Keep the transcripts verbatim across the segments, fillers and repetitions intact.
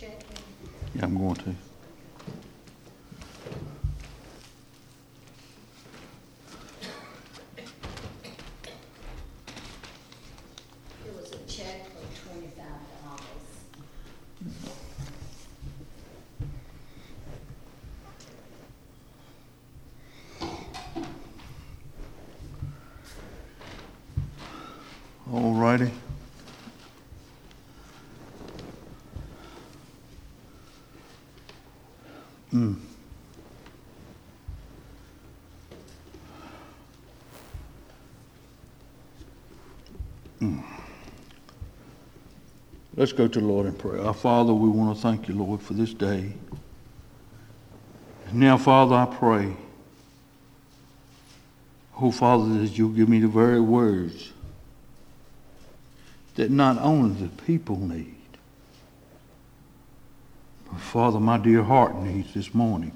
Yeah, I'm going to. It was a check for twenty-five dollars. All righty. Mm. Mm. Let's go to the Lord in prayer. Our Father, we want to thank you, Lord, for this day. Now, Father, I pray, oh, Father, that you'll give me the very words that not only the people need, but, Father, my dear heart needs this morning.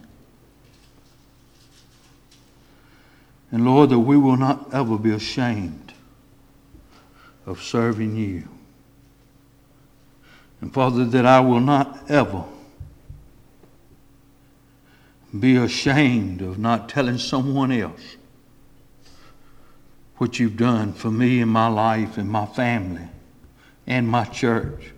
And, Lord, that we will not ever be ashamed of serving you. And, Father, that I will not ever be ashamed of not telling someone else what you've done for me in my life and my family and my church.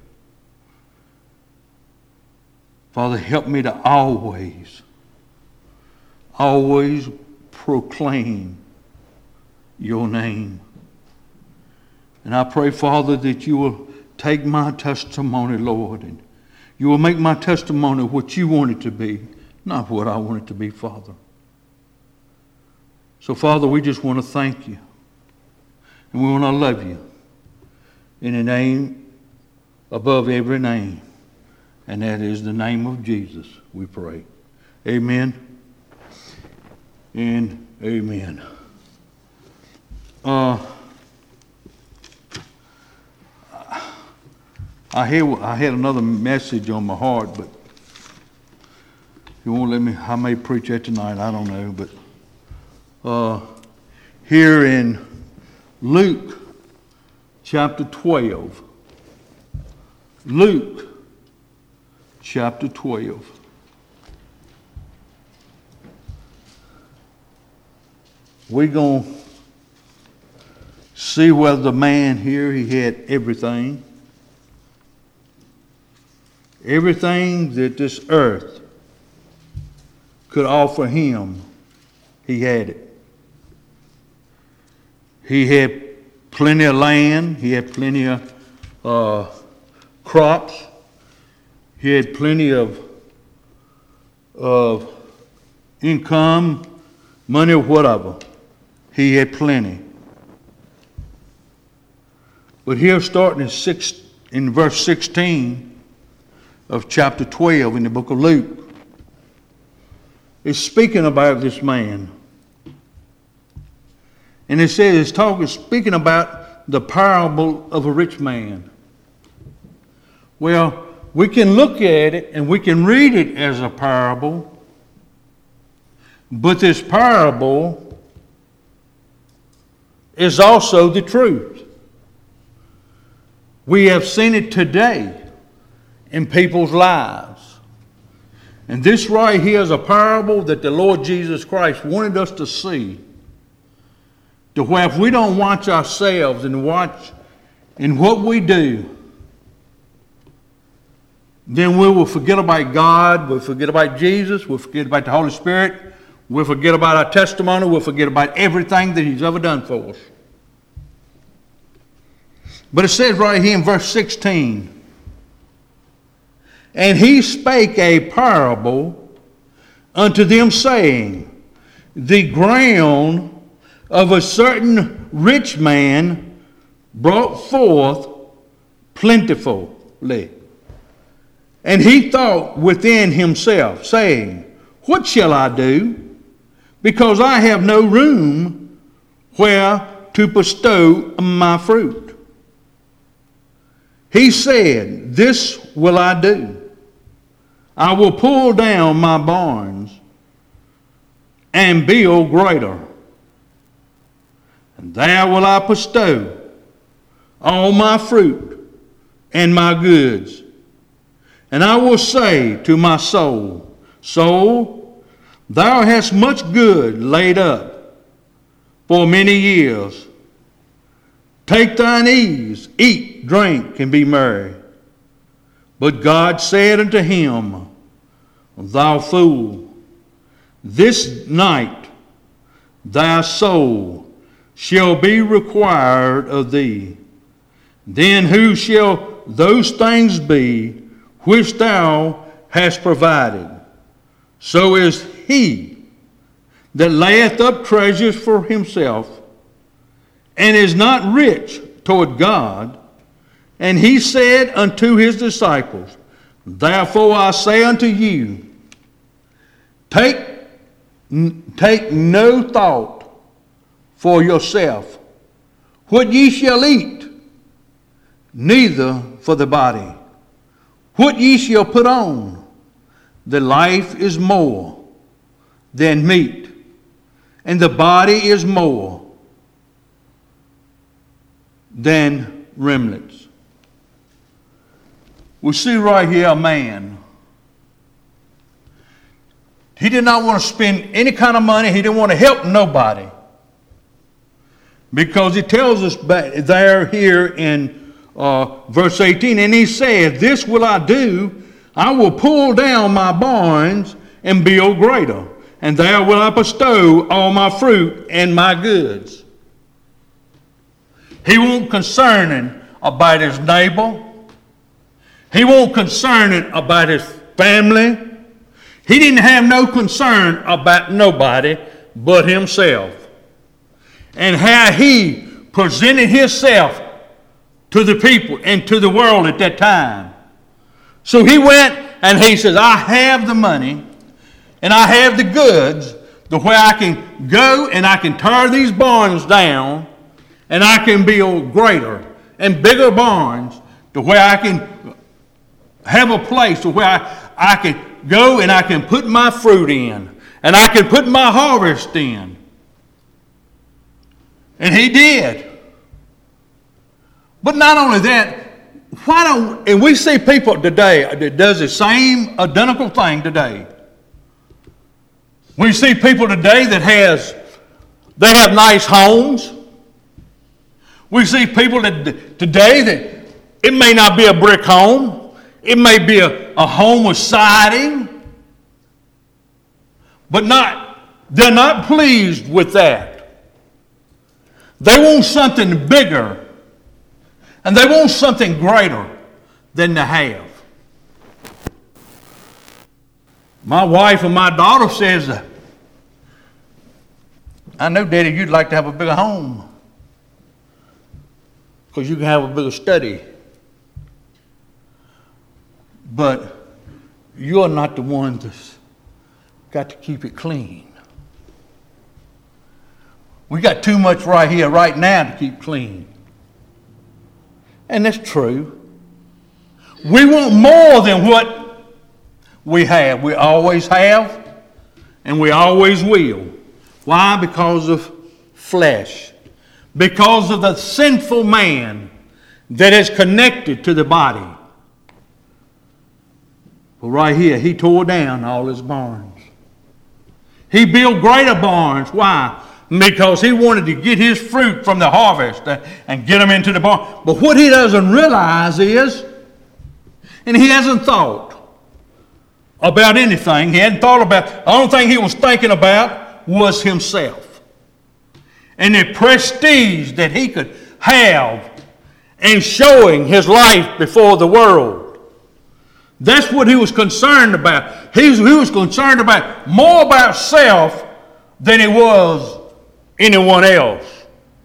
Father, help me to always, always proclaim your name. And I pray, Father, that you will take my testimony, Lord, and you will make my testimony what you want it to be, not what I want it to be, Father. So, Father, we just want to thank you. And we want to love you in a name above every name. And that is the name of Jesus, we pray. Amen and amen. Uh, I had, I had another message on my heart, but you won't let me, I may preach that tonight, I don't know. But uh, here in Luke chapter twelve, Luke chapter twelve. We're going to see whether the man here, he had everything. Everything that this earth could offer him, he had it. He had plenty of land. He had plenty of uh, crops. He had plenty of, of income, money, or whatever. He had plenty. But here, starting in, six, in verse sixteen of chapter twelve in the book of Luke, it's speaking about this man. And it says, it's talking, speaking about the parable of a rich man. Well, we can look at it and we can read it as a parable, but this parable is also the truth. We have seen it today in people's lives. And this right here is a parable that the Lord Jesus Christ wanted us to see, to where if we don't watch ourselves and watch in what we do, then we will forget about God, we'll forget about Jesus, we'll forget about the Holy Spirit, we'll forget about our testimony, we'll forget about everything that He's ever done for us. But it says right here in verse sixteen, and he spake a parable unto them, saying, the ground of a certain rich man brought forth plentifully. And he thought within himself, saying, what shall I do? Because I have no room where to bestow my fruit. He said, this will I do. I will pull down my barns and build greater. And there will I bestow all my fruit and my goods. And I will say to my soul, Soul, thou hast much good laid up for many years. Take thine ease, eat, drink, and be merry. But God said unto him, Thou fool, this night thy soul shall be required of thee. Then who shall those things be which thou hast provided? So is he that layeth up treasures for himself, and is not rich toward God. And he said unto his disciples, Therefore I say unto you, take, take no thought for yourself, what ye shall eat, neither for the body, what ye shall put on. The life is more than meat, and the body is more than remnants. We see right here a man. He did not want to spend any kind of money. He didn't want to help nobody. Because he tells us back there here in uh, verse eighteen, and he said, This will I do, I will pull down my barns and build greater, and there will I bestow all my fruit and my goods. He won't concerning about his neighbor. He won't concerning about his family. He didn't have no concern about nobody but himself. And how he presented himself to the people and to the world at that time. So he went and he says, I have the money and I have the goods the way I can go and I can tear these barns down and I can build greater and bigger barns to where I can have a place to where I, I can go and I can put my fruit in and I can put my harvest in. And he did. But not only that, why don't, and we see people today that does the same identical thing today. We see people today that has, they have nice homes. We see people that today that it may not be a brick home. It may be a, a home with siding. But not, they're not pleased with that. They want something bigger. And they want something greater than they have. My wife and my daughter says, I know, Daddy, you'd like to have a bigger home. Because you can have a bigger study. But you're not the one that's got to keep it clean. We got too much right here, right now, to keep clean. And that's true. We want more than what we have. We always have, and we always will. Why? Because of flesh. Because of the sinful man that is connected to the body. Well, right here, he tore down all his barns. He built greater barns. Why? Because he wanted to get his fruit from the harvest and get them into the barn. But what he doesn't realize is, and he hasn't thought about anything. He hadn't thought about, the only thing he was thinking about was himself. And the prestige that he could have in showing his life before the world. That's what he was concerned about. He was, he was concerned about more about self than he was anyone else.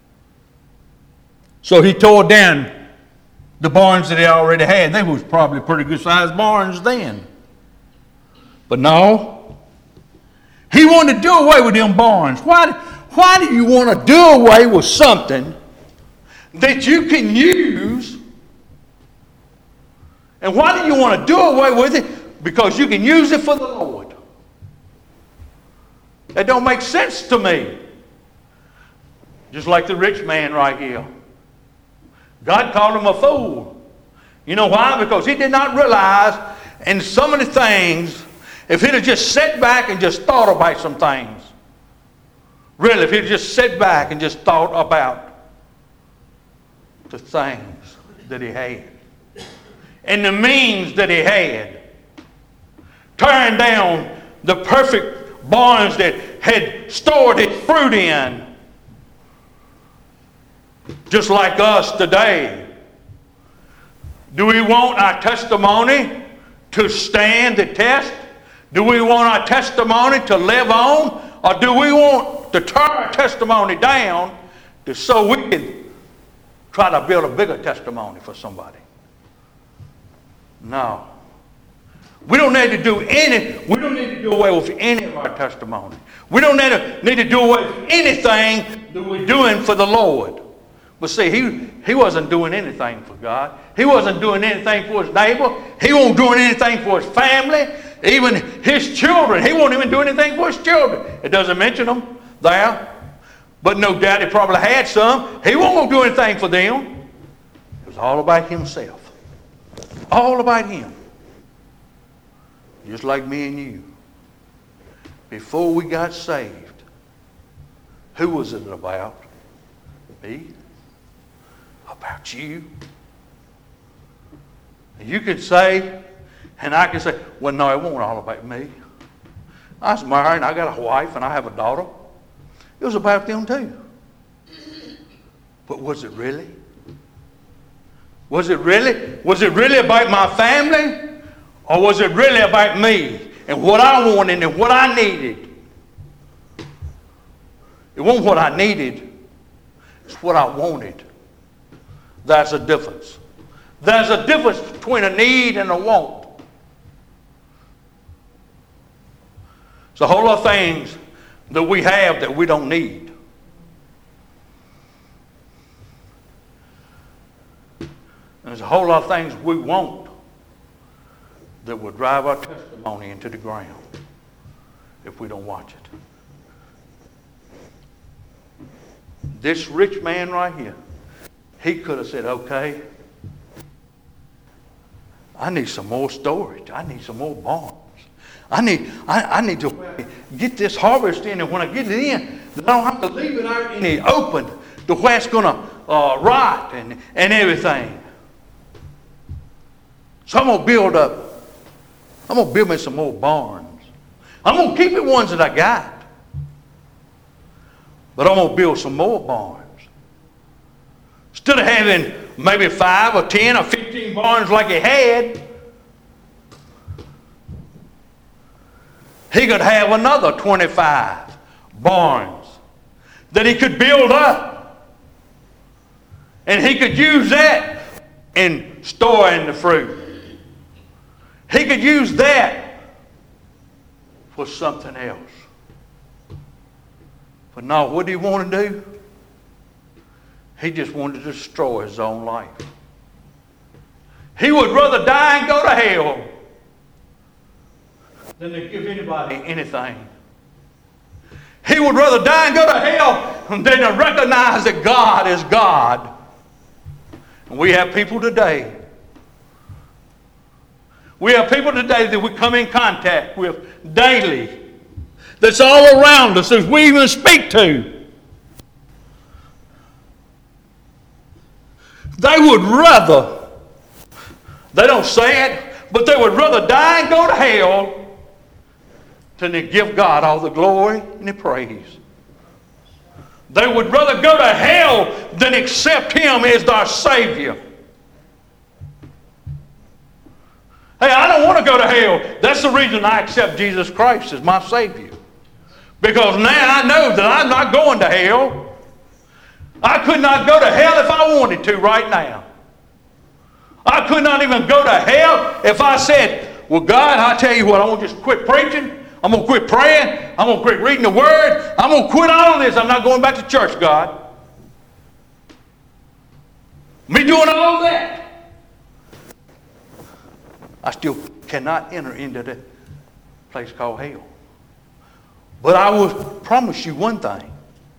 So he tore down the barns that he already had. They was probably pretty good sized barns then. But no, he wanted to do away with them barns. Why, why do you want to do away with something that you can use? And why do you want to do away with it? Because you can use it for the Lord. That don't make sense to me. Just like the rich man right here. God called him a fool. You know why? Because he did not realize and some of the things, if he'd have just sat back and just thought about some things, really, if he'd just sat back and just thought about the things that he had and the means that he had, tearing down the perfect barns that had stored his fruit in, just like us today. Do we want our testimony to stand the test? Do we want our testimony to live on? Or do we want to tear our testimony down to, so we can try to build a bigger testimony for somebody? No. We don't need to do any, we don't need to do away with any of our testimony. We don't need to, need to do away with anything that we're doing for the Lord. But see, he, he wasn't doing anything for God. He wasn't doing anything for his neighbor. He wasn't doing anything for his family. Even his children. He wasn't even doing anything for his children. It doesn't mention them there. But no doubt he probably had some. He wasn't going to do anything for them. It was all about himself. All about him. Just like me and you. Before we got saved, who was it about? Me? About you? You could say, and I could say, well, no, it wasn't all about me. I was married, and I got a wife, and I have a daughter. It was about them too. But was it really? Was it really? Was it really about my family? Or was it really about me and what I wanted and what I needed? It wasn't what I needed. It's what I wanted. That's a difference. There's a difference between a need and a want. There's a whole lot of things that we have that we don't need. And there's a whole lot of things we want that will drive our testimony into the ground if we don't watch it. This rich man right here, he could have said, okay, I need some more storage. I need some more barns. I need, I, I need to get this harvest in, and when I get it in, I don't have to leave it out in the open to where it's going to uh, rot and, and everything. So I'm going to build up, I'm going to build me some more barns. I'm going to keep the ones that I got. But I'm going to build some more barns. Instead of having maybe five or ten or fifteen barns like he had, he could have another twenty-five barns that he could build up. And he could use that in storing the fruit. He could use that for something else. But no, what did he want to do? He just wanted to destroy his own life. He would rather die and go to hell than to give anybody anything. He would rather die and go to hell than to recognize that God is God. And we have people today. We have people today that we come in contact with daily. That's all around us, that we even speak to. They would rather, they don't say it, but they would rather die and go to hell than to give God all the glory and the praise. They would rather go to hell than accept Him as their Savior. Hey, I don't want to go to hell. That's the reason I accept Jesus Christ as my Savior. Because now I know that I'm not going to hell. I could not go to hell if I wanted to right now. I could not even go to hell if I said, well, God, I tell you what, I'm going to just quit preaching. I'm going to quit praying. I'm going to quit reading the Word. I'm going to quit all of this. I'm not going back to church, God. Me doing all of that, I still cannot enter into the place called hell. But I will promise you one thing.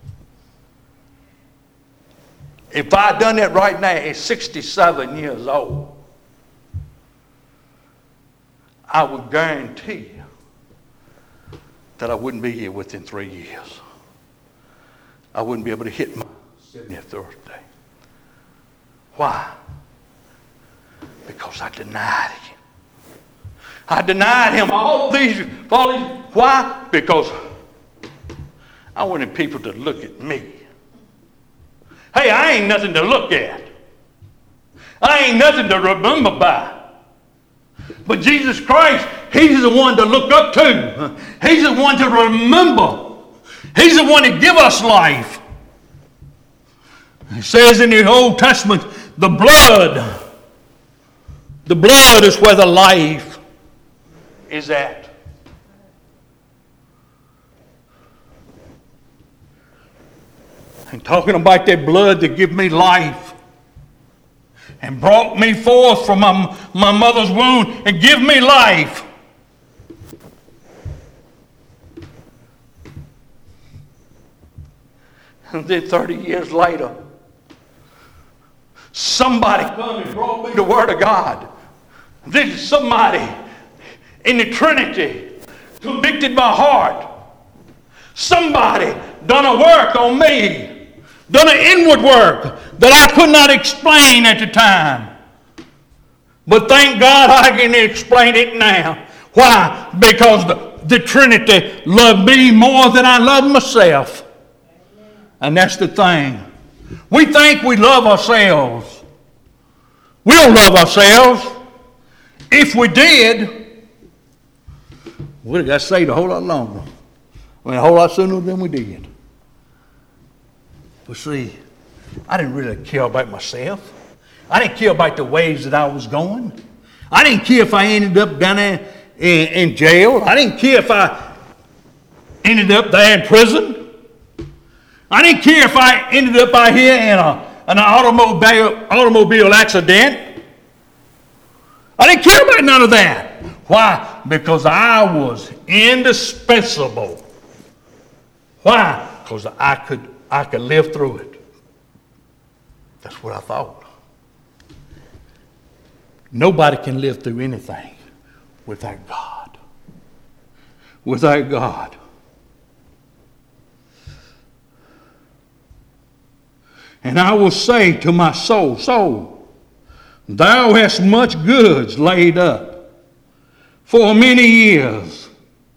If I had done that right now at sixty-seven years old, I would guarantee you that I wouldn't be here within three years. I wouldn't be able to hit my seventieth birthday. Why? Because I denied him. I denied him all these, all these. Why? Because I wanted people to look at me. Hey, I ain't nothing to look at. I ain't nothing to remember by. But Jesus Christ, he's the one to look up to. He's the one to remember. He's the one to give us life. It says in the Old Testament, the blood, the blood is where the life is at. And talking about that blood that give me life and brought me forth from my, my mother's womb and give me life. And then thirty years later, somebody come and brought me the Word of God. Then somebody in the Trinity convicted my heart. Somebody done a work on me, done an inward work that I could not explain at the time. But thank God I can explain it now. Why? Because the, the Trinity loved me more than I love myself. And that's the thing. We think we love ourselves. We don't love ourselves. If we did, we'd have got saved a whole lot longer. I mean, a whole lot sooner than we did. But see, I didn't really care about myself. I didn't care about the ways that I was going. I didn't care if I ended up down there in, in jail. I didn't care if I ended up there in prison. I didn't care if I ended up out here in a, an automobile, automobile accident. I didn't care about none of that. Why? Because I was indispensable. Why? Because I could, I could live through it. That's what I thought. Nobody can live through anything without God. Without God. And I will say to my soul, soul, thou hast much goods laid up for many years.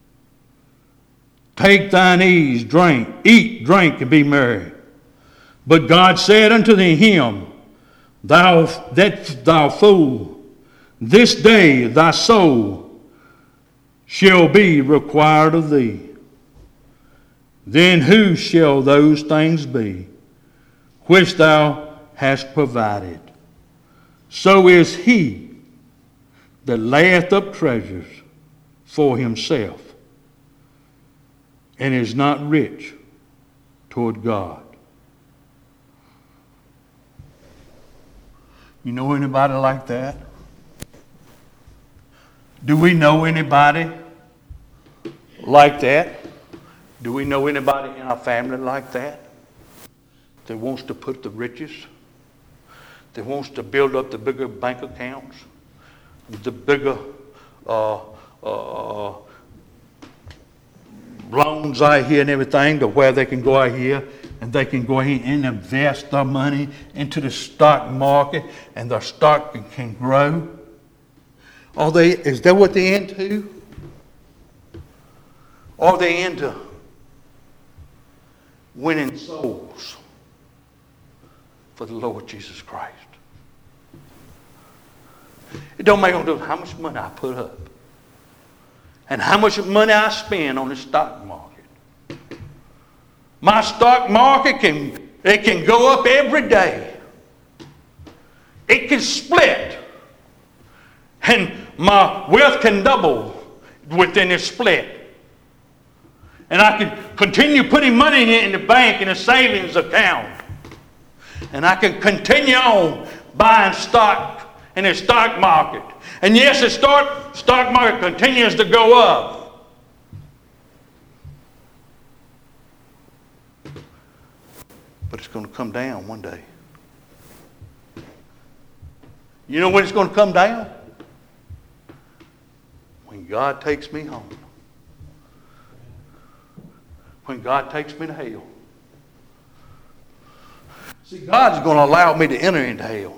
Take thine ease, drink, eat, drink, and be merry. But God said unto him, Thou that thou fool, this day thy soul shall be required of thee. Then who shall those things be which thou hast provided? So is he that layeth up treasures for himself and is not rich toward God. You know anybody like that? Do we know anybody like that? Do we know anybody in our family like that? That wants to put the riches, that wants to build up the bigger bank accounts, the bigger uh, uh, loans out here and everything, to where they can go out here and they can go ahead and invest their money into the stock market, and their stock can, can grow. Are they? Is that what they're into? Are they into winning souls for the Lord Jesus Christ? It don't make no difference how much money I put up and how much money I spend on the stock market. My stock market can, it can go up every day. It can split. And my wealth can double within a split. And I can continue putting money in the bank in a savings account. And I can continue on buying stock in the stock market. And yes, the stock, stock market continues to go up. But it's going to come down one day. You know when it's going to come down? God takes me home, when God takes me to hell. See, God's going to allow me to enter into hell.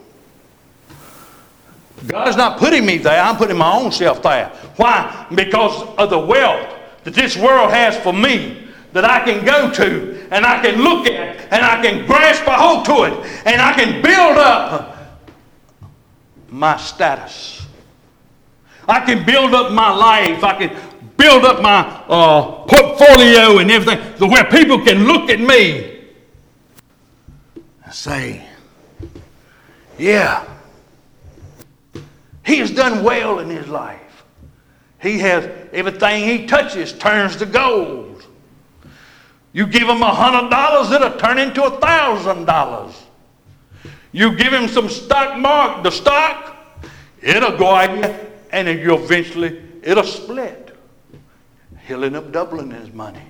God's not putting me there. I'm putting my own self there. Why? Because of the wealth that this world has for me, that I can go to and I can look at and I can grasp a hold to it and I can build up my status. I can build up my life. I can build up my uh, portfolio and everything, so where people can look at me and say, yeah, he has done well in his life. He has, everything he touches turns to gold. You give him a hundred dollars, it'll turn into a thousand dollars. You give him some stock mark, the stock, it'll go out here and you eventually, it'll split. He'll end up doubling his money.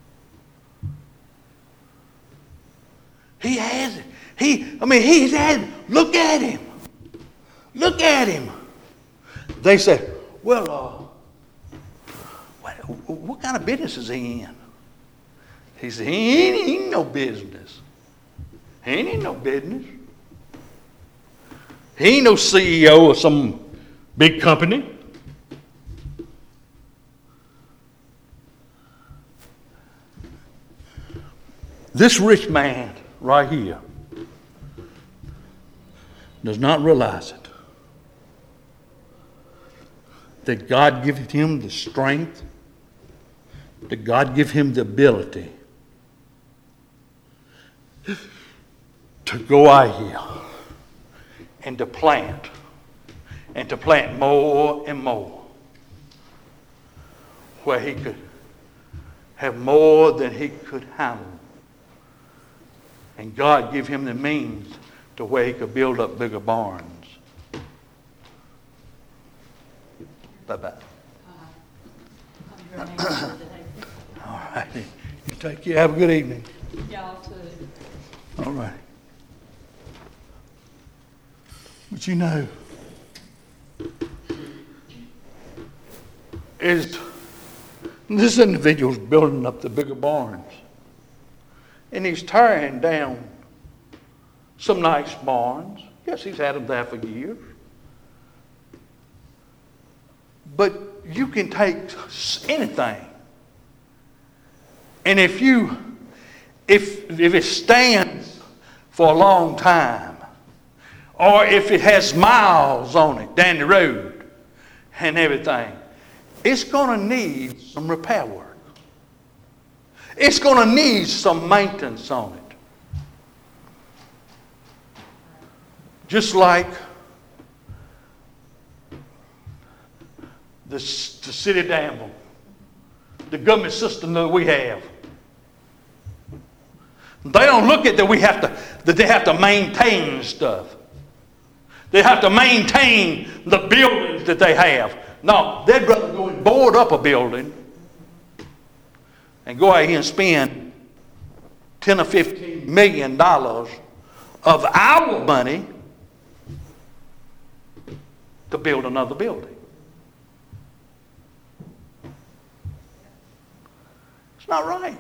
He has it. He, I mean, he's had it. Look at him. Look at him. They say, well, uh, what, what kind of business is he in? He said, he ain't, he ain't no business. He ain't in no business. He ain't no C E O of some big company. This rich man right here does not realize it. That God give him the strength, that God give him the ability to go out here and to plant, and to plant more and more, where he could have more than he could handle. And God give him the means to where he could build up bigger barns. Bye-bye. Uh, All right. You take care. Have a good evening. Y'all too. All right. But you know, is this individual's building up the bigger barns. And he's tearing down some nice barns. Yes, he's had them there for years. But you can take anything. And if you, if, if it stands for a long time, or if it has miles on it down the road and everything, it's going to need some repair work. It's going to need some maintenance on it. Just like the, the city of Danville, the government system that we have. They don't look at that we have to that they have to maintain stuff. They have to maintain the buildings that they have. No, they'd rather go and board up a building and go out here and spend ten or fifteen million dollars of our money to build another building. It's not right.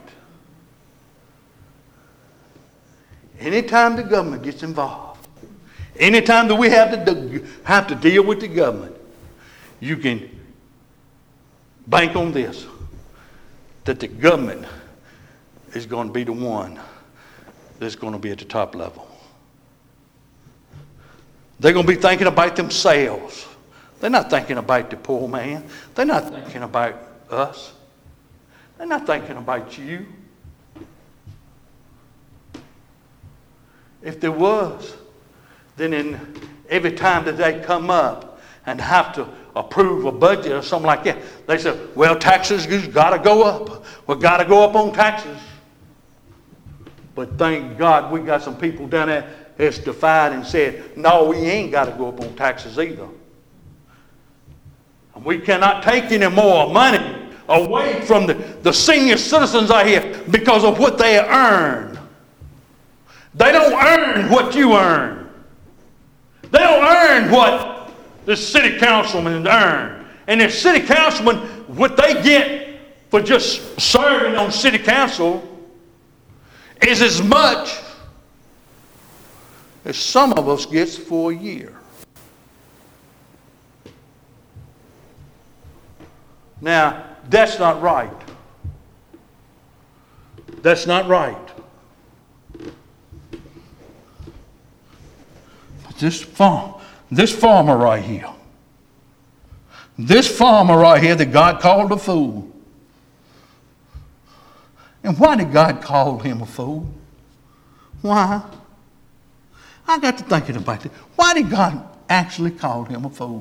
Anytime the government gets involved, anytime that we have to do, have to deal with the government, you can bank on this, that the government is going to be the one that's going to be at the top level. They're going to be thinking about themselves. They're not thinking about the poor man. They're not thinking about us. They're not thinking about you. If there was, then in every time that they come up and have to approve a budget or something like that, they say, well, taxes got to go up. We've got to go up on taxes. But thank God we got some people down there that's defied and said, no, we ain't got to go up on taxes either. And we cannot take any more money away from the, the senior citizens out here because of what they earn. They don't earn what you earn. They don't earn what the city councilmen earn And the city councilman, what they get for just serving on city council is as much as some of us gets for a year. Now, that's not right. That's not right. But this farm, this farmer right here, this farmer right here that God called a fool. And why did God call him a fool? Why? I got to thinking about it. Why did God actually call him a fool?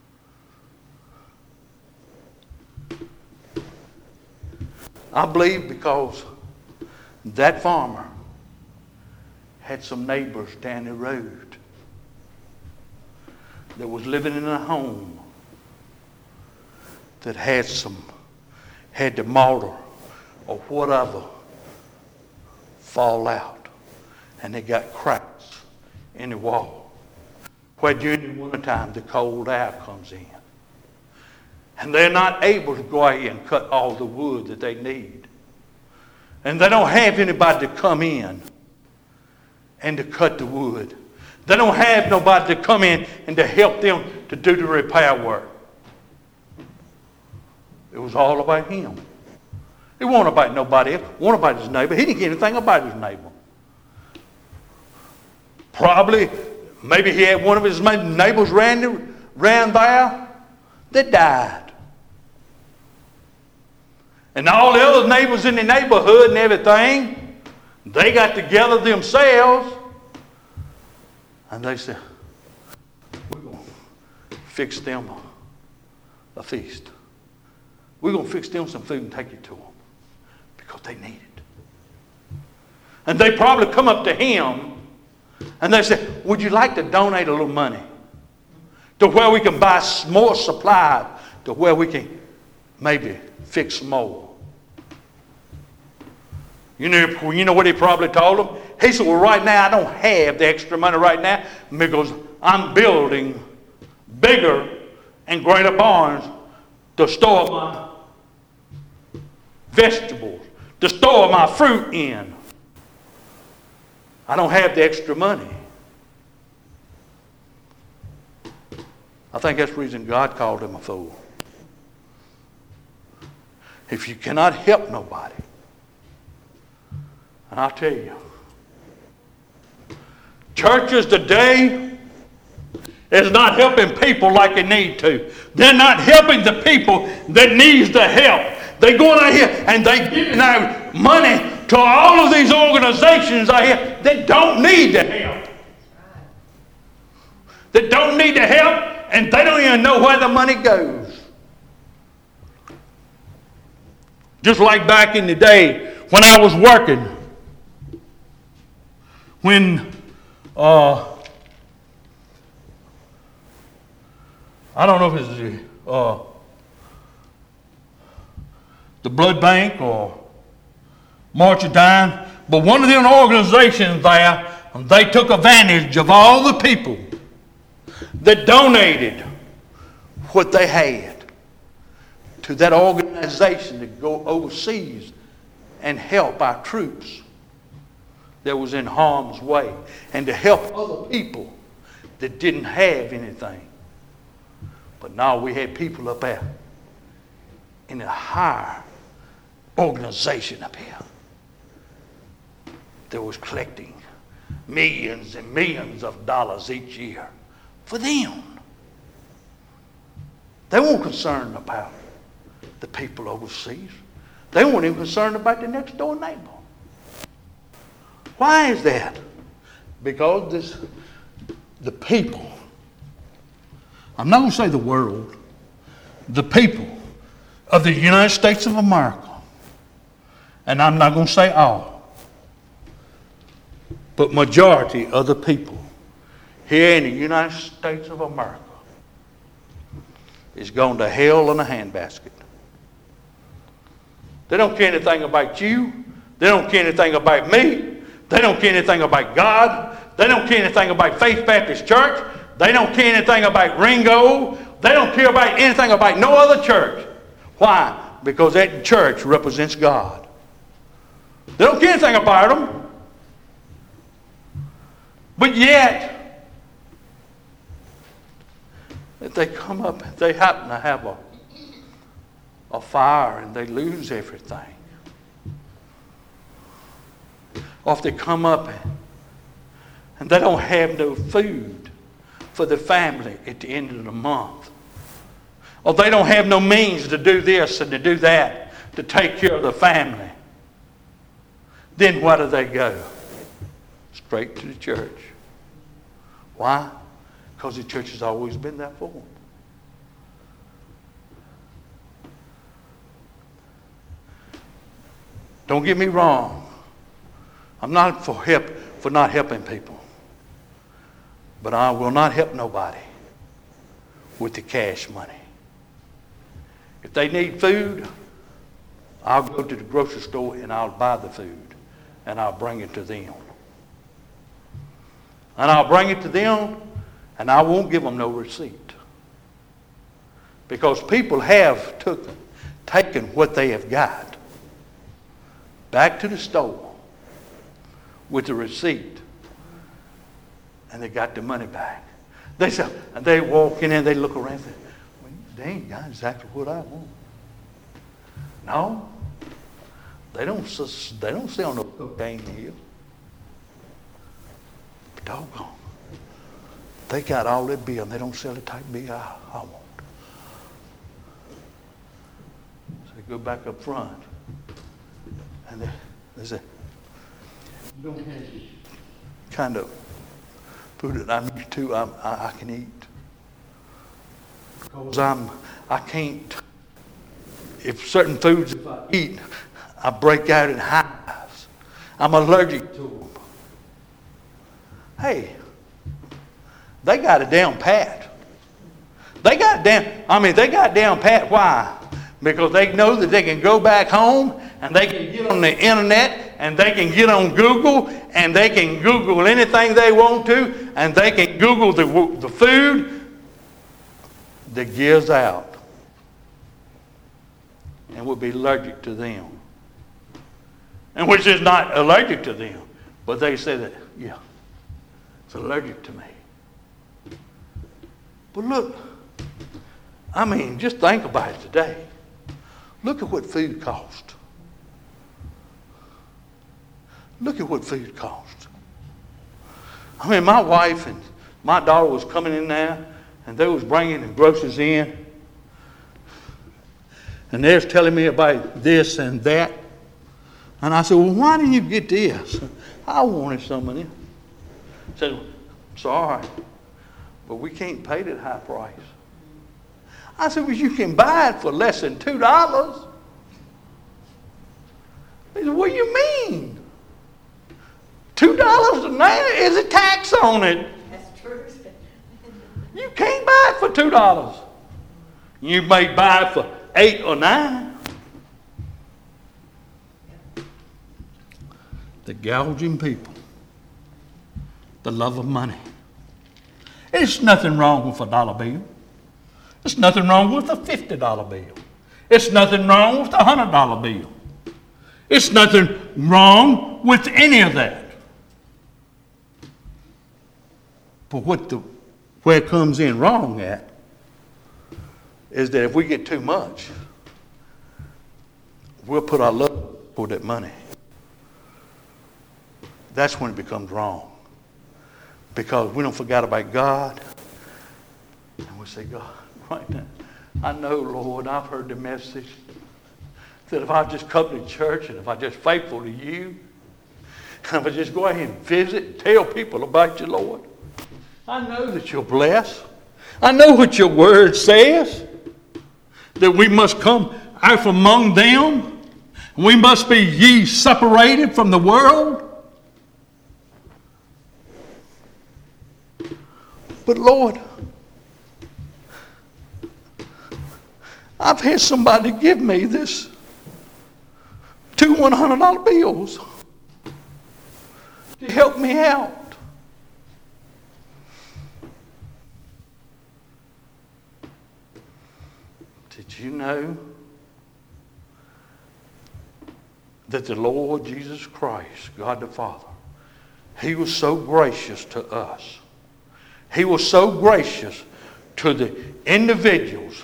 I believe because that farmer had some neighbors down the road that was living in a home that had some, had the mortar or whatever fall out, and they got cracks in the wall where during the wintertime the cold air comes in. And they're not able to go out and cut all the wood that they need. And they don't have anybody to come in and to cut the wood. They don't have nobody to come in and to help them to do the repair work. It was all about him. It wasn't about nobody else. It wasn't about his neighbor. He didn't get anything about his neighbor. Probably, maybe he had one of his neighbors ran, ran there that died. And all the other neighbors in the neighborhood and everything, they got together themselves and they said, we're going to fix them a feast. We're going to fix them some food and take it to them because they need it. And they probably come up to him and they said, would you like to donate a little money to where we can buy more supplies, to where we can maybe fix more? You know, you know what he probably told them? He said, well, right now I don't have the extra money right now because I'm building bigger and greater barns to store my vegetables, to store my fruit in. I don't have the extra money. I think that's the reason God called him a fool. If you cannot help nobody, and I'll tell you, churches today is not helping people like they need to. They're not helping the people that needs the help. They're going out here and they're giving out money to all of these organizations out here that don't need the help. That don't need the help, and they don't even know where the money goes. Just like back in the day when I was working, when uh, I don't know if it's the, uh, the blood bank or March of Dime, but one of them organizations there, they took advantage of all the people that donated what they had to that organization to go overseas and help our troops that was in harm's way, and to help other people that didn't have anything. But now we had people up there in a higher organization up here that was collecting millions and millions of dollars each year for them. They weren't concerned about the people overseas. They weren't even concerned about the next door neighbor. Why is that? Because this, the people, I'm not going to say the world, the people of the United States of America, and I'm not going to say all, but majority of the people here in the United States of America is going to hell in a handbasket. They don't care anything about you. They don't care anything about me. They don't care anything about God. They don't care anything about Faith Baptist Church. They don't care anything about Ringo They don't care about anything about no other church. Why? Because that church represents God. They don't care anything about them. But yet, if they come up, if they happen to have a, a fire and they lose everything, or if they come up and, and they don't have no food for the family at the end of the month, or they don't have no means to do this and to do that, to take care of the family, then where do they go? Straight to the church. Why? Because the church has always been there for them. Don't get me wrong. I'm not for help for not helping people. But I will not help nobody with the cash money. If they need food, I'll go to the grocery store and I'll buy the food and I'll bring it to them. And I'll bring it to them and I won't give them no receipt. Because people have took, taken what they have got back to the store with the receipt and they got the money back. They say, and they walk in and they look around and say, well, they ain't got exactly what I want. No, they don't, they don't sell no cocaine here. But doggone, they got all that bill and they don't sell the type of bill I, I want. So they go back up front and they, they say, you don't have this kind of food that I'm used to, I'm, I, I can eat. Because I'm, I can't, if certain foods if I eat, I break out in hives. I'm allergic to them. Hey, they got it down pat. They got it down, I mean, they got it down pat. Why? Because they know that they can go back home and they can get on the internet and they can get on Google and they can Google anything they want to and they can Google the, the food that gives out and will be allergic to them. And which is not allergic to them, but they say that, yeah, it's allergic to me. But look, I mean, just think about it today. Look at what food costs. Look at what food costs. I mean, my wife and my daughter was coming in there, and they was bringing the groceries in, and they was telling me about this and that. And I said, well, why didn't you get this? I wanted some of this. I said, sorry, but we can't pay that high price. I said, well, you can buy it for less than two dollars. He said, what do you mean? Two dollars a night is a tax on it. That's true. You can't buy it for two dollars. You may buy it for eight or nine. The gouging people. The love of money. There's nothing wrong with a dollar bill. There's nothing wrong with a fifty dollar bill. It's nothing wrong with a one hundred dollar bill. It's nothing wrong with any of that. But what the, where it comes in wrong at is that if we get too much, we'll put our love for that money. That's when it becomes wrong. Because we don't forget about God. And we say, God, right now, I know, Lord, I've heard the message that if I just come to church and if I just faithful to you, and if I just go ahead and visit and tell people about you, Lord, I know that you'll bless. I know what your word says, that we must come out from among them. We must be ye separated from the world. But Lord, I've had somebody give me this two one hundred dollar bills to help me out. Did you know that the Lord Jesus Christ, God the Father, He was so gracious to us. He was so gracious to the individuals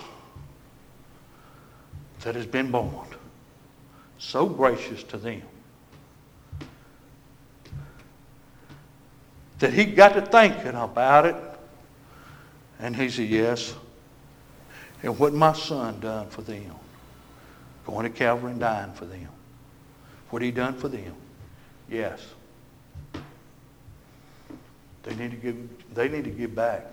that has been born. So gracious to them. That he got to thinking about it. And he said, yes. And what my son done for them. Going to Calvary and dying for them. What he done for them. Yes. They need to give, they need to give back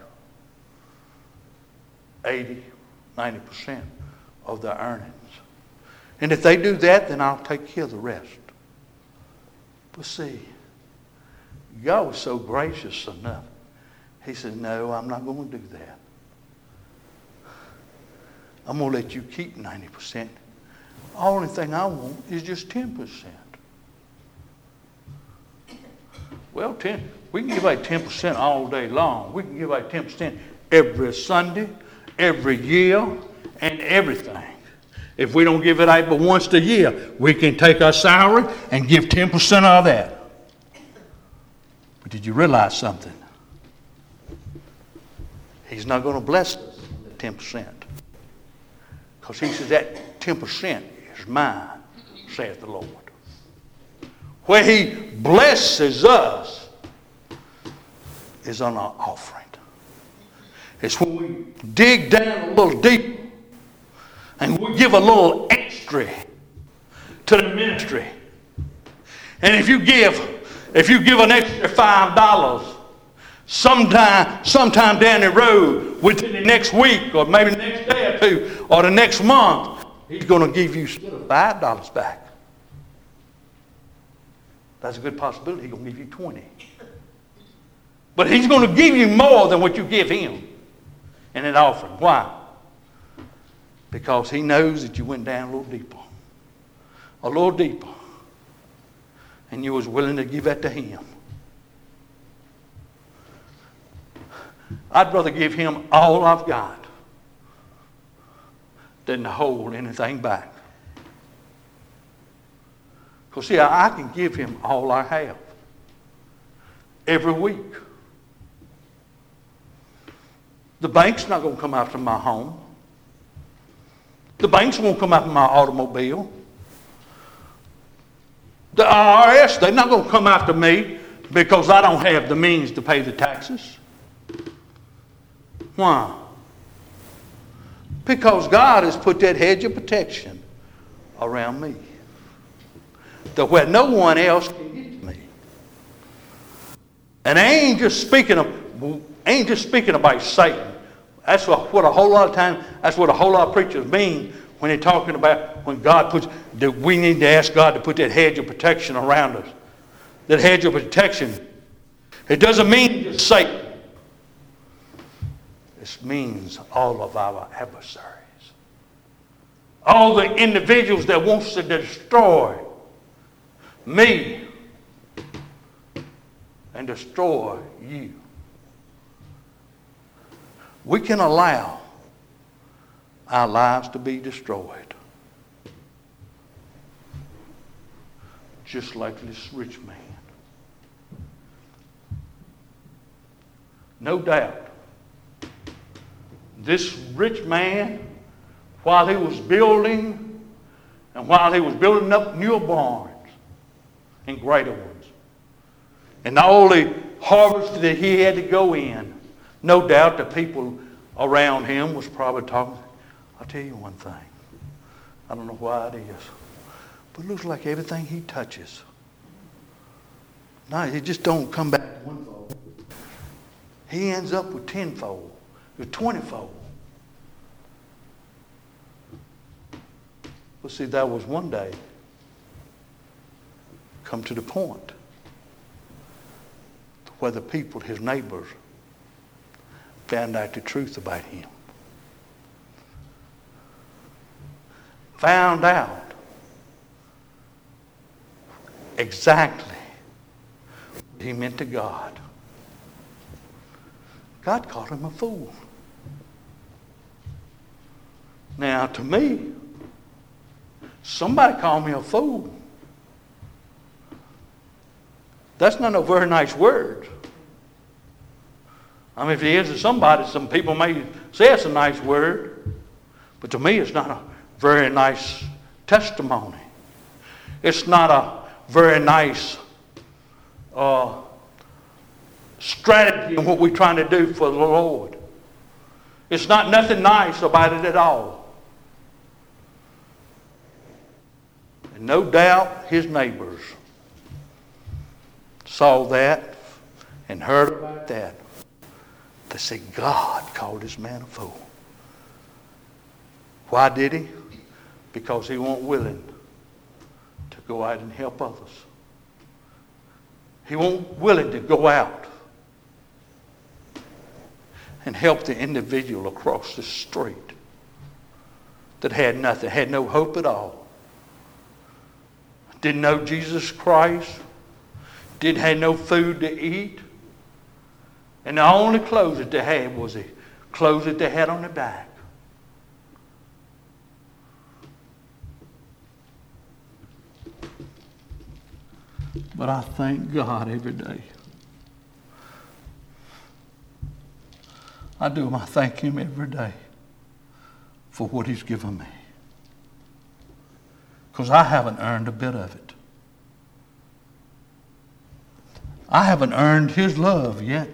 eighty, ninety percent of their earnings. And if they do that, then I'll take care of the rest. But see, God was so gracious enough. He said, no, I'm not going to do that. I'm going to let you keep ninety percent. The only thing I want is just ten percent. Well, ten, we can give out ten percent all day long. We can give out ten percent every Sunday, every year, and everything. If we don't give it out but once a year, we can take our salary and give ten percent of that. But did you realize something? He's not going to bless us with ten percent. Because he says that ten percent is mine, saith the Lord. Where he blesses us is on our offering. It's when we dig down a little deeper and we give a little extra to the ministry. And if you give, if you give an extra five dollars, sometime, sometime down the road, within the next week, or maybe the next day or two, or the next month, he's going to give you five dollars back. That's a good possibility. He's going to give you twenty. But he's going to give you more than what you give him in an offering. Why? Because he knows that you went down a little deeper. A little deeper. And you was willing to give that to him. I'd rather give him all I've got than to hold anything back. Because see, I can give him all I have. Every week. The bank's not going to come after my home. The banks won't come after my automobile. The I R S, they're not going to come after me because I don't have the means to pay the taxes. Why? Because God has put that hedge of protection around me. To where no one else can get to me. And I ain't just speaking of, I ain't just speaking about Satan. That's what, what a whole lot of time, that's what a whole lot of preachers mean when they're talking about when God puts, that we need to ask God to put that hedge of protection around us. That hedge of protection. It doesn't mean just Satan. It means all of our adversaries. All the individuals that wants to destroy me and destroy you. We can allow our lives to be destroyed. Just like this rich man. No doubt, this rich man, while he was building, and while he was building up new barns and greater ones, and all the harvest that he had to go in, no doubt the people around him was probably talking. I'll tell you one thing. I don't know why it is. But it looks like everything he touches. No, he just don't come back one fold. He ends up with tenfold, with twentyfold. Well, see, that was one day come to the point where the people, his neighbors, found out the truth about him. Found out exactly what he meant to God. God called him a fool. Now, to me, somebody called me a fool. That's not a very nice word. I mean, if it is to somebody, some people may say it's a nice word, but to me it's not a very nice testimony. It's not a very nice uh, strategy in what we're trying to do for the Lord. It's not nothing nice about it at all. And no doubt his neighbors saw that and heard about that. They said, God called this man a fool. Why did he? Because he wasn't willing to go out and help others. He wasn't willing to go out and help the individual across the street that had nothing, had no hope at all. Didn't know Jesus Christ. Didn't have no food to eat. And the only clothes that they had was the clothes that they had on their back. But I thank God every day. I do. I thank Him every day for what He's given me. Because I haven't earned a bit of it. I haven't earned His love yet.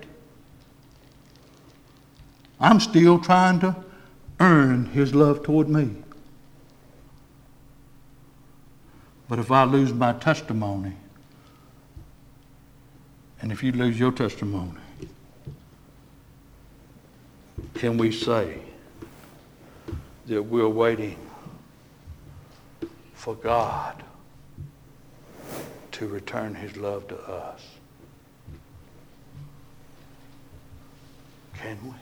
I'm still trying to earn His love toward me. But if I lose my testimony, and if you lose your testimony, can we say that we're waiting for God to return His love to us? Can we?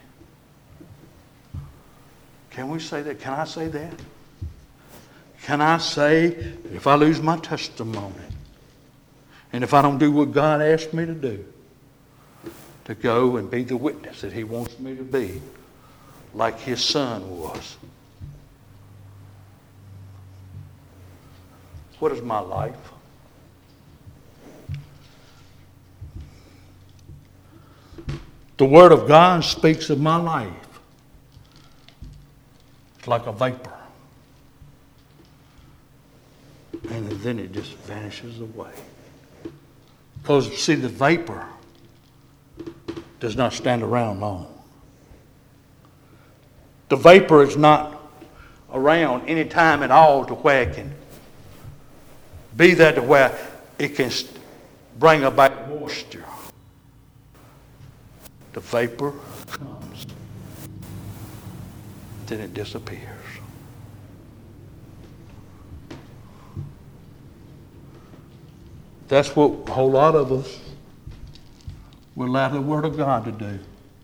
Can we say that? Can I say that? Can I say, if I lose my testimony, and if I don't do what God asked me to do, to go and be the witness that He wants me to be, like His Son was? What is my life? The Word of God speaks of my life. It's like a vapor. And then it just vanishes away. Because, see, the vapor does not stand around long. The vapor is not around any time at all to where it can be there to where it can bring about moisture. The vapor comes, then it disappears. That's what a whole lot of us will allow the Word of God to do.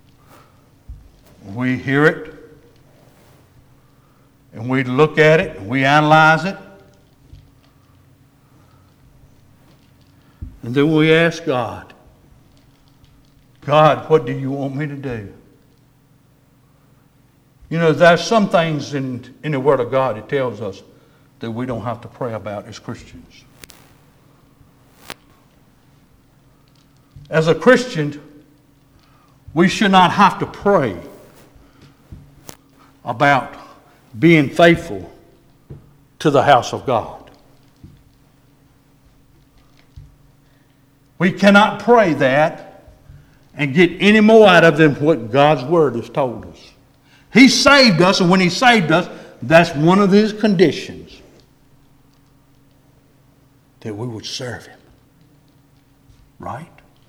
We hear it, and we look at it, and we analyze it, and then we ask God, God, what do you want me to do? You know, there's some things in, in the Word of God it tells us that we don't have to pray about as Christians. As a Christian, we should not have to pray about being faithful to the house of God. We cannot pray that and get any more out of than what God's Word has told us. He saved us, and when He saved us, that's one of His conditions, that we would serve Him. Right?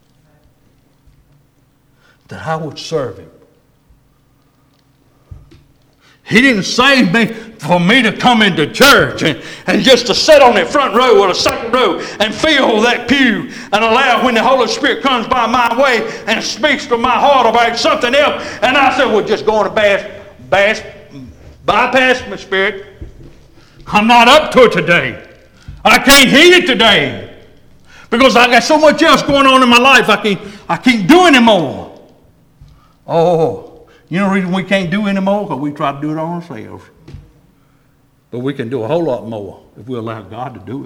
That I would serve Him. He didn't save me for me to come into church and, and just to sit on the front row or the second row and fill that pew and allow when the Holy Spirit comes by my way and speaks to my heart about something else, and I said, well, just going to bash, bash, bypass my spirit. I'm not up to it today. I can't hear it today because I got so much else going on in my life I can't, I can't do anymore. Oh, you know the reason we can't do anymore? Because we try to do it on ourselves. But we can do a whole lot more if we allow God to do it.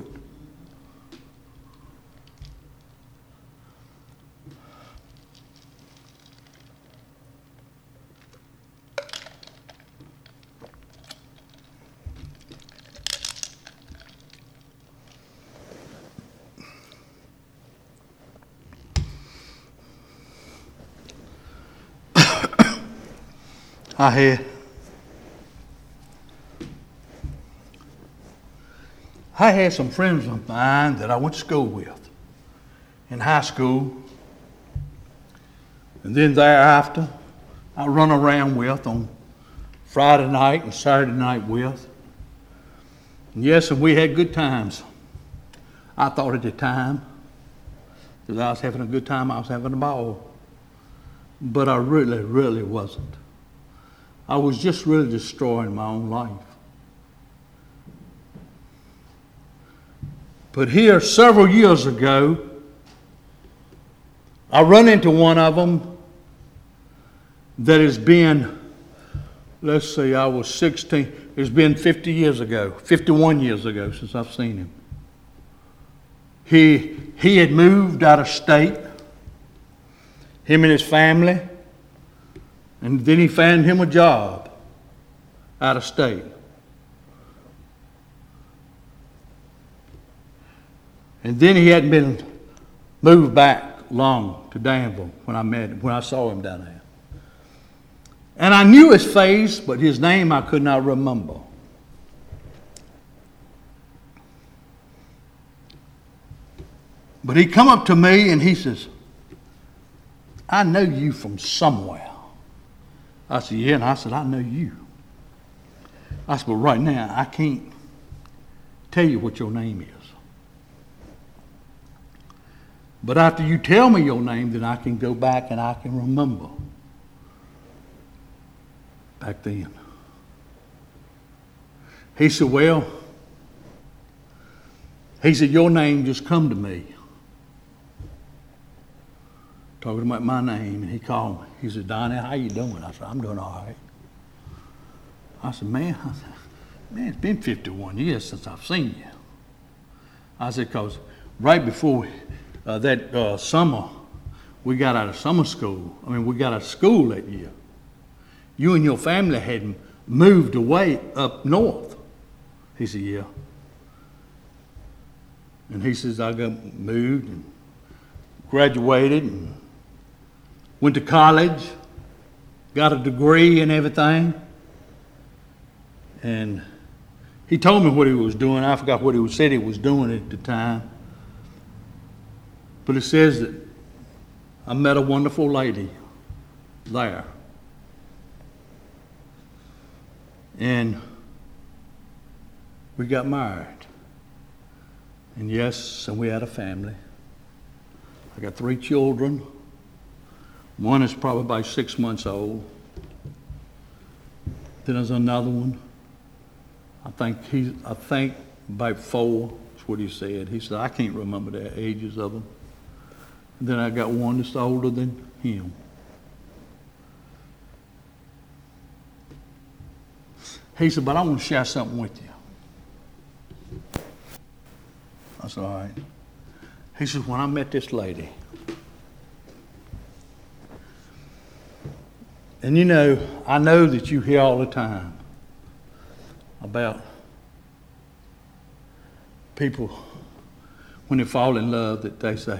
I had I had some friends of mine that I went to school with in high school, and then thereafter I run around with on Friday night and Saturday night with. And yes, and we had good times. I thought at the time that I was having a good time, I was having a ball. But I really, really wasn't. I was just really destroying my own life. But here, several years ago, I run into one of them that has been, let's see, I was sixteen. It's been fifty years ago, fifty-one years ago since I've seen him. He, he had moved out of state, him and his family. And then he found him a job out of state. And then he hadn't been moved back long to Danville when I met him, when I saw him down there. And I knew his face, but his name I could not remember. But he come up to me and he says, I know you from somewhere. I said, yeah, and I said, I know you. I said, but right now, I can't tell you what your name is. But after you tell me your name, then I can go back and I can remember back then. He said, well, he said, your name just come to me. Talking about my name, and he called me. He said, Donnie, how you doing? I said, I'm doing all right. I said, man, I said, man, it's been fifty-one years since I've seen you. I said, because right before uh, that uh, summer, we got out of summer school. I mean, we got out of school that year. You and your family had moved away up north. He said, yeah. And he says, I got moved and graduated and went to college, got a degree and everything. And he told me what he was doing. I forgot what he said he was doing at the time. But it says that I met a wonderful lady there. And we got married. And yes, and we had a family. I got three children. One is probably about six months old. Then there's another one. I think he, I think about four. That's what he said. He said I can't remember the ages of them. And then I got one that's older than him. He said, but I want to share something with you. I said, all right. He said, when I met this lady, and you know, I know that you hear all the time about people when they fall in love that they say,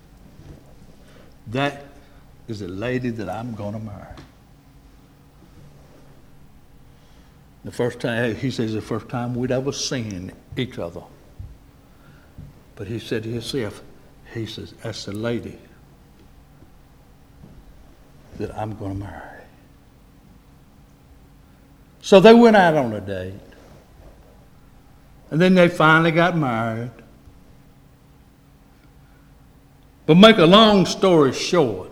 that is the lady that I'm going to marry. The first time, he says, the first time we'd ever seen each other. But he said to himself, he says, that's the lady that I'm going to marry. So they went out on a date. And then they finally got married. But make a long story short,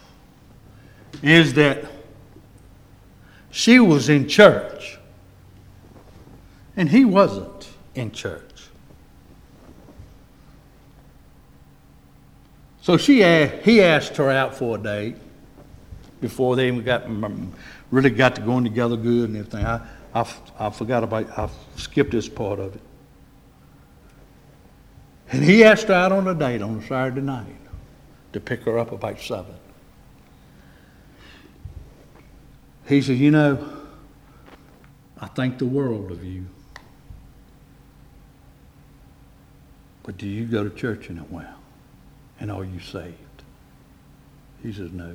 is that she was in church and he wasn't in church. So she asked, he asked her out for a date before they even got really got to going together good and everything. I, I, I forgot about, I skipped this part of it. And he asked her out on a date on a Saturday night to pick her up about seven. He said, you know, I think the world of you. But do you go to church in it well? And are you saved? He says, no.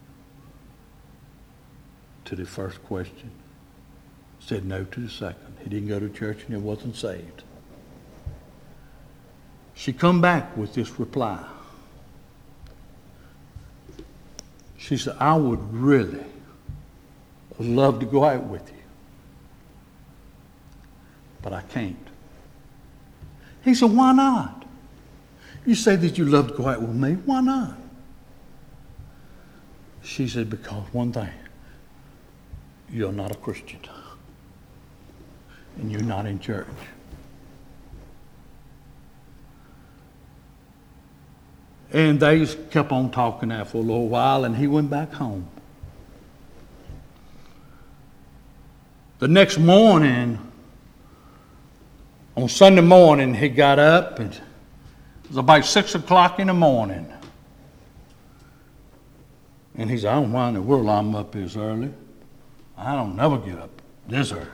To the first question. Said no to the second. He didn't go to church and he wasn't saved. She come back with this reply. She said, I would really love to go out with you, but I can't. He said, why not? You say that you love to go out with me. Why not? She said, because one thing, you're not a Christian. And you're not in church. And they kept on talking there for a little while, and he went back home. The next morning, on Sunday morning, he got up, and it was about six o'clock in the morning. And he said, I don't know why in the world I'm up this early. I don't never get up this early.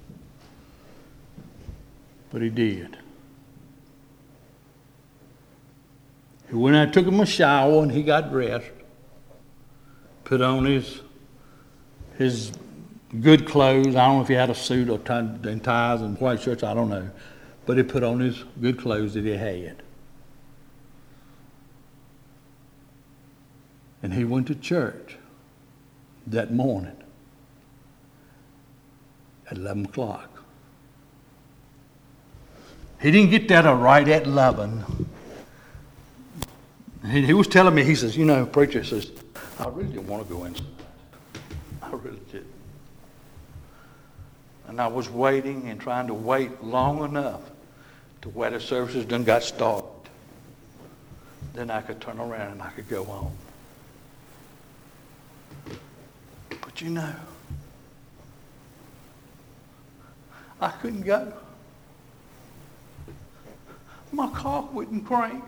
But he did. He went out, took him a shower, and he got dressed. Put on his his good clothes. I don't know if he had a suit or tie, and ties and white shirts. I don't know. But he put on his good clothes that he had. And he went to church that morning at eleven o'clock. He didn't get there right at eleven. He, he was telling me, he says, you know, preacher says, I really didn't want to go inside. I really didn't. And I was waiting and trying to wait long enough to where the services done got started. Then I could turn around and I could go home. But you know, I couldn't go. My car wouldn't crank.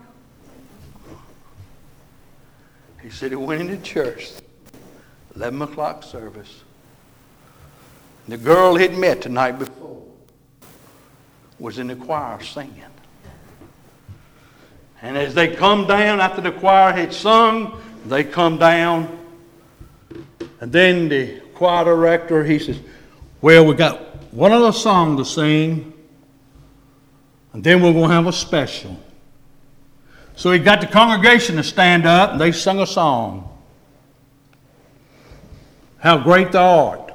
He said he went into church, eleven o'clock service. The girl he'd met the night before was in the choir singing. And as they come down, after the choir had sung, they come down. And then the choir director, he says, well, we got one other song to sing, and then we're going to have a special. So he got the congregation to stand up, and they sung a song. How Great Thou Art.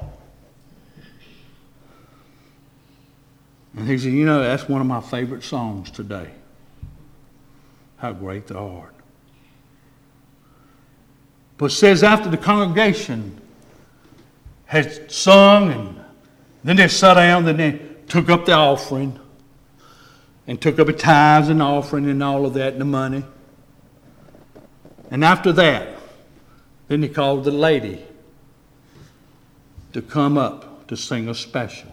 And he said, you know, that's one of my favorite songs today. How Great Thou Art. But it says after the congregation had sung, and then they sat down, then they took up the offering, and took up a tithes and offering and all of that and the money. And after that, then he called the lady to come up to sing a special.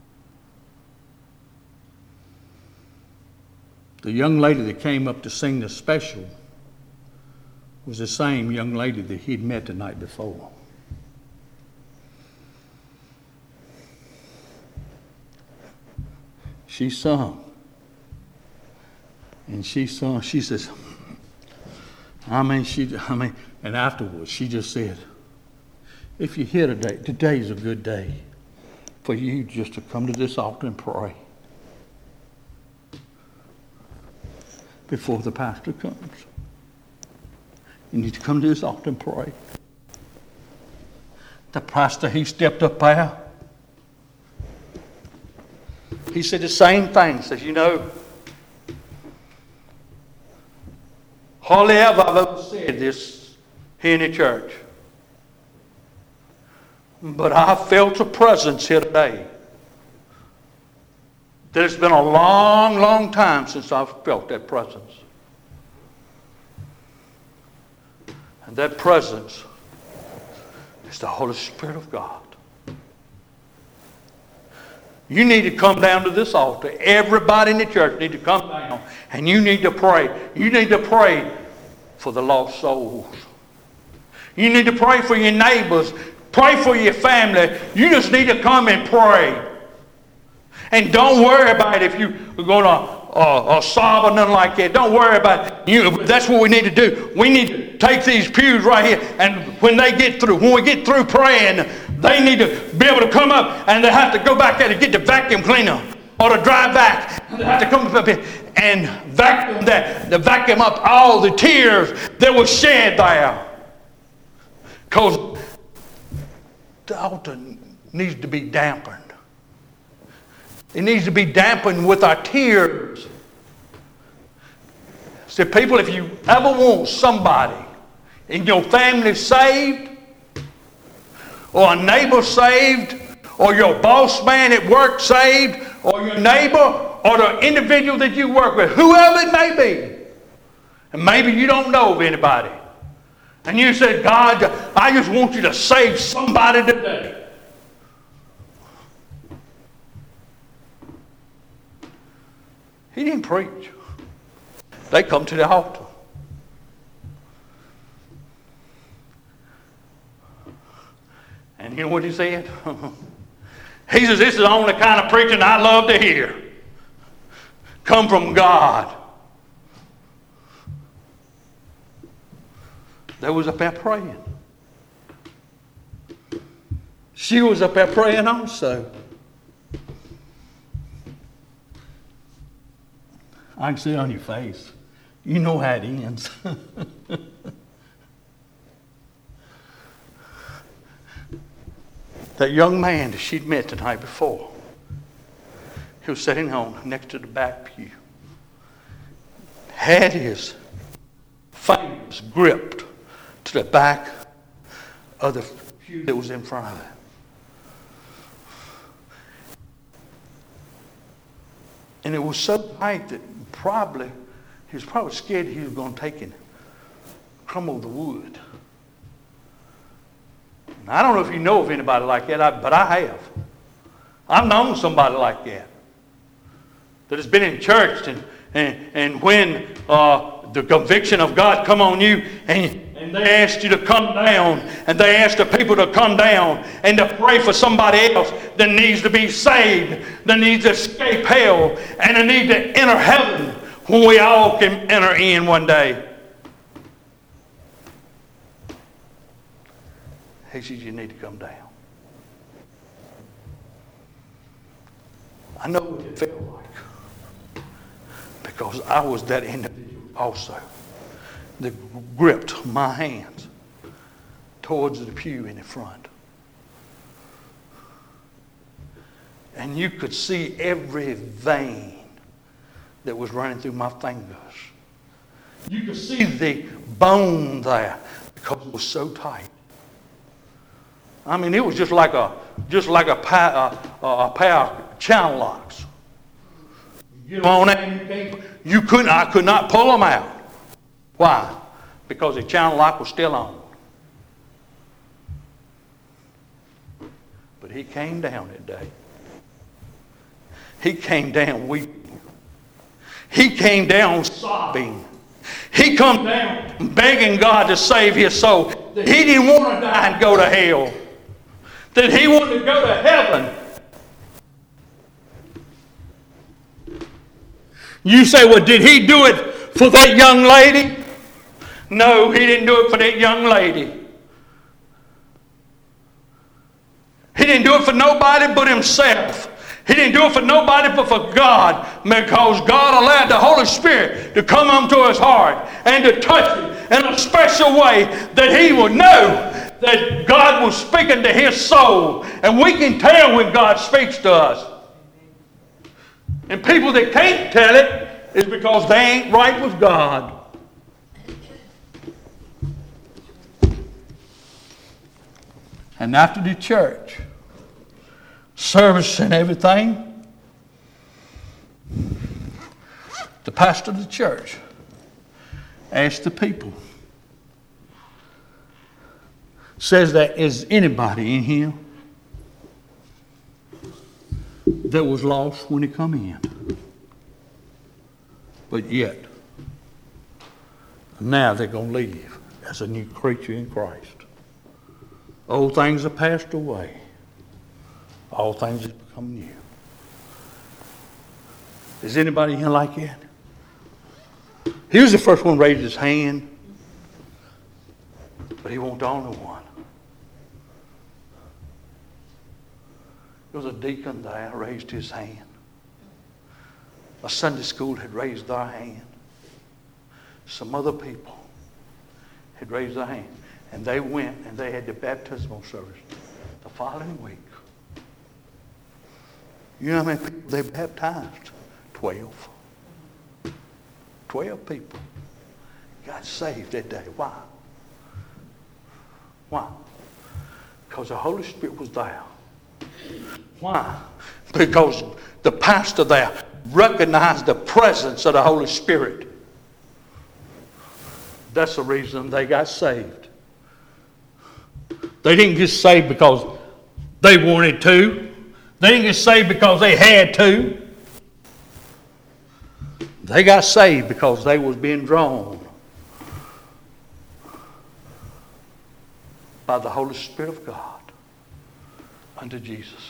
The young lady that came up to sing the special was the same young lady that he'd met the night before. She sung. And she sung, she says, I mean, she, I mean, and afterwards she just said, if you're here today, today's a good day for you just to come to this altar and pray before the pastor comes. You need to come to this altar and pray. The pastor, he stepped up there. He said the same thing. Says, you know, hardly have I ever said this here in the church. But I felt a presence here today. That it's been a long, long time since I've felt that presence. And that presence is the Holy Spirit of God. You need to come down to this altar. Everybody in the church need to come down and you need to pray. You need to pray for the lost souls. You need to pray for your neighbors. Pray for your family. You just need to come and pray. And don't worry about it if you're going to uh, uh, sob or nothing like that. Don't worry about it. You, that's what we need to do. We need to take these pews right here, and when they get through, when we get through praying, they need to be able to come up, and they have to go back there to get the vacuum cleaner or to drive back. And they have to come up here and vacuum that, to vacuum up all the tears that were shed there. Because the altar needs to be dampened. It needs to be dampened with our tears. See, people, if you ever want somebody in your family saved, or a neighbor saved, or your boss man at work saved, or your neighbor, or the individual that you work with, whoever it may be, and maybe you don't know of anybody, and you said, God, I just want you to save somebody today. He didn't preach. They come to the altar. And you know what he said? He says, this is the only kind of preaching I love to hear. Come from God. They was up there praying. She was up there praying also. I can see it on your face. You know how it ends. That young man that she'd met the night before, he was sitting home next to the back pew, had his fingers gripped to the back of the pew that was in front of him. And it was so tight that probably, he was probably scared he was going to take and crumble the wood. Now, I don't know if you know of anybody like that, but I have. I've known somebody like that. That has been in church, and, and, and when uh, the conviction of God come on you, and, and they asked you to come down, and they asked the people to come down and to pray for somebody else that needs to be saved, that needs to escape hell, and that needs to enter heaven when we all can enter in one day. He says, you need to come down. I know what it felt like, because I was that individual also that gripped my hands towards the pew in the front. And you could see every vein that was running through my fingers. You could see the bone there because it was so tight. I mean, it was just like a just like a pair, a, a pair of channel locks. You get them on there, you couldn't. I could not pull them out. Why? Because the channel lock was still on. But he came down that day. He came down weeping. He came down sobbing. He come down begging God to save his soul. That he didn't want to die and go to hell. That he wanted to go to heaven. You say, well, did he do it for that young lady? No, he didn't do it for that young lady. He didn't do it for nobody but himself. He didn't do it for nobody but for God, because God allowed the Holy Spirit to come onto his heart and to touch him in a special way that he would know that God was speaking to his soul. And we can tell when God speaks to us. And people that can't tell it is because they ain't right with God. And after the church service and everything, the pastor of the church asked the people, says that is anybody in here that was lost when he come in. But yet, now they're going to live as a new creature in Christ. Old things have passed away. All things have become new. Is anybody here like that? He was the first one to raise his hand, but he wasn't the only one. There was a deacon there who raised his hand. A Sunday school had raised their hand. Some other people had raised their hand. And they went and they had the baptismal service the following week. You know how many people they baptized? Twelve. Twelve people got saved that day. Why? Why? Because the Holy Spirit was there. Why? Because the pastor there recognized the presence of the Holy Spirit. That's the reason they got saved. They didn't get saved because they wanted to. They didn't get saved because they had to. They got saved because they was being drawn by the Holy Spirit of God unto Jesus.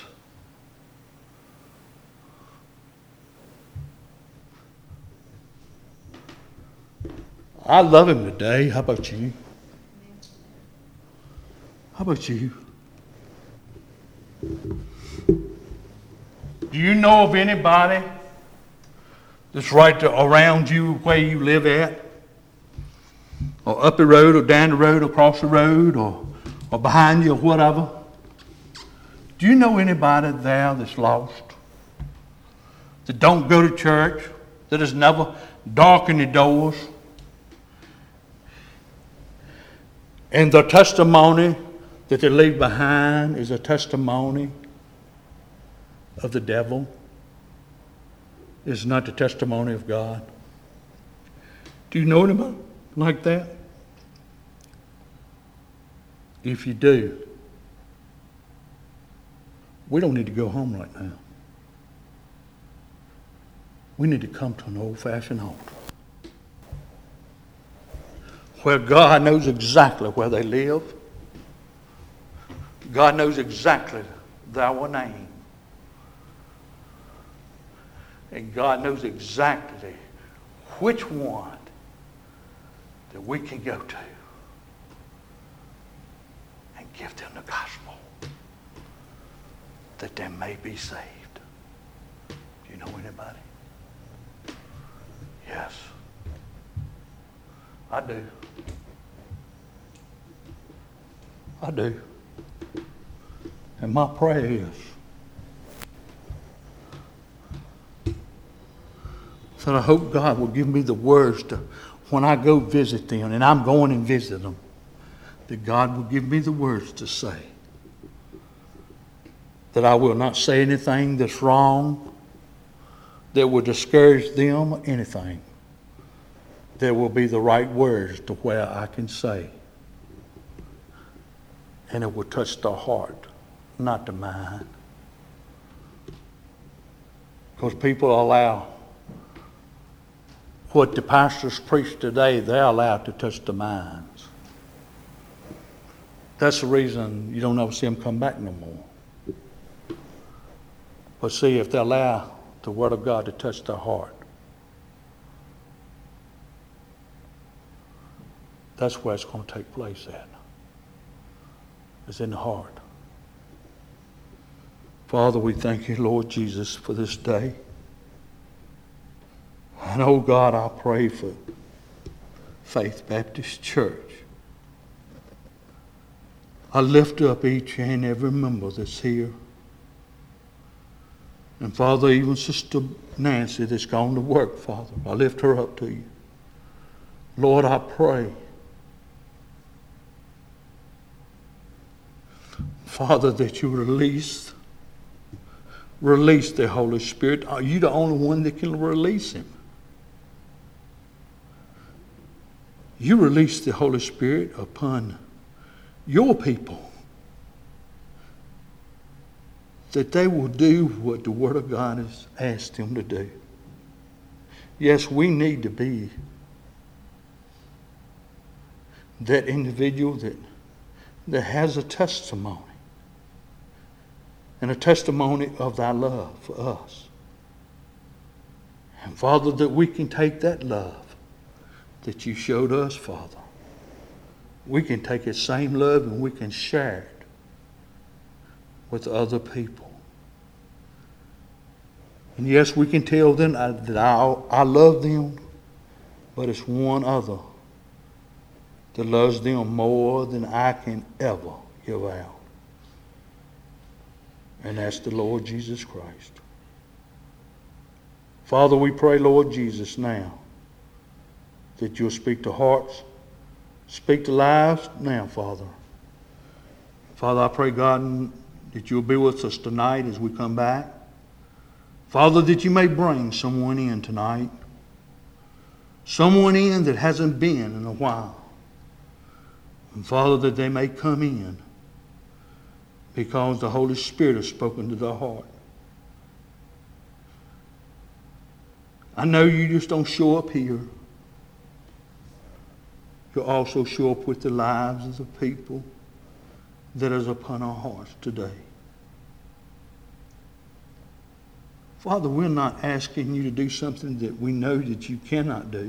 I love him today. How about you? How about you? Do you know of anybody that's right to, around you where you live at? Or up the road, or down the road, or across the road, or, or behind you, or whatever? Do you know anybody there that's lost? That don't go to church? That has never darkened the doors? And the testimony that they leave behind is a testimony of the devil. It's not the testimony of God. Do you know anybody like that? If you do, we don't need to go home right now. We need to come to an old-fashioned altar where God knows exactly where they live. God knows exactly their name. And God knows exactly which one that we can go to and give them the gospel that they may be saved. Do you know anybody? Yes. I do. I do. And my prayer is that I hope God will give me the words to, when I go visit them, and I'm going and visit them, that God will give me the words to say. That I will not say anything that's wrong, that will discourage them or anything. There will be the right words to where I can say. And it will touch the heart, not the mind. Because people allow what the pastors preach today, they're allowed to touch the minds. That's the reason you don't ever see them come back no more. But see, if they allow the Word of God to touch their heart, that's where it's going to take place at. It's in the heart. Father, we thank you, Lord Jesus, for this day. And oh God, I pray for Faith Baptist Church. I lift up each and every member that's here. And Father, even Sister Nancy that's gone to work, Father, I lift her up to you. Lord, I pray, Father, that you release, release the Holy Spirit. Are you the only one that can release him? You release the Holy Spirit upon your people that they will do what the Word of God has asked them to do. Yes, we need to be that individual that, that has a testimony, and a testimony of thy love for us. And Father, that we can take that love that you showed us, Father. We can take that same love and we can share it with other people. And yes, we can tell them that I, I love them, but it's one other that loves them more than I can ever give out. And that's the Lord Jesus Christ. Father, we pray, Lord Jesus, now that you'll speak to hearts, speak to lives now, Father. Father, I pray, God, that you'll be with us tonight as we come back. Father, that you may bring someone in tonight. Someone in that hasn't been in a while. And Father, that they may come in because the Holy Spirit has spoken to their heart. I know you just don't show up here. You'll also show up with the lives of the people that is upon our hearts today. Father, we're not asking you to do something that we know that you cannot do.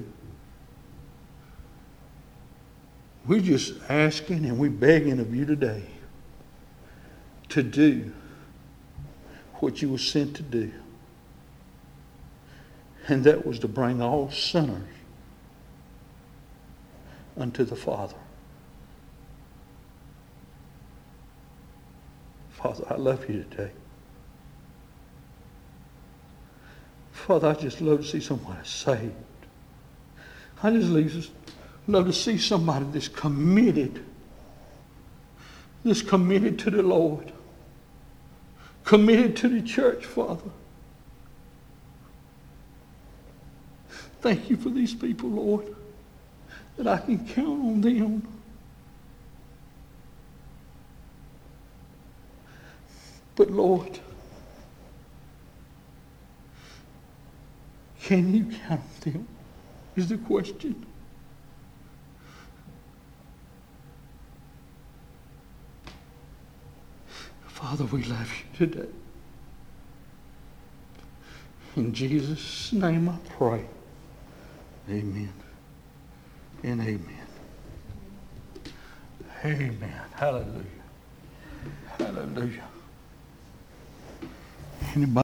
We're just asking and we're begging of you today to do what you were sent to do. And that was to bring all sinners unto the Father. Father, I love you today. Father, I just love to see somebody saved. I just love to see somebody that's committed, that's committed to the Lord, committed to the church, Father. Thank you for these people, Lord, that I can count on them. But Lord, can you count on them is the question. Father, we love you today. In Jesus' name I pray. Amen and amen. Amen. Hallelujah. Hallelujah. Anybody?